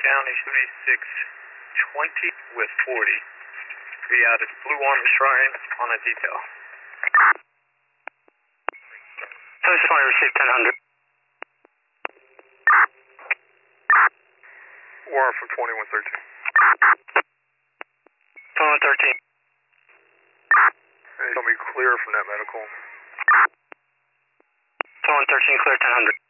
County 2620 with 40. Be out at Blue Army Shrine on a detail. 20 received 1000. Warrant from 2113. 2113. Hey, tell me clear from that medical. 2113, clear 1000.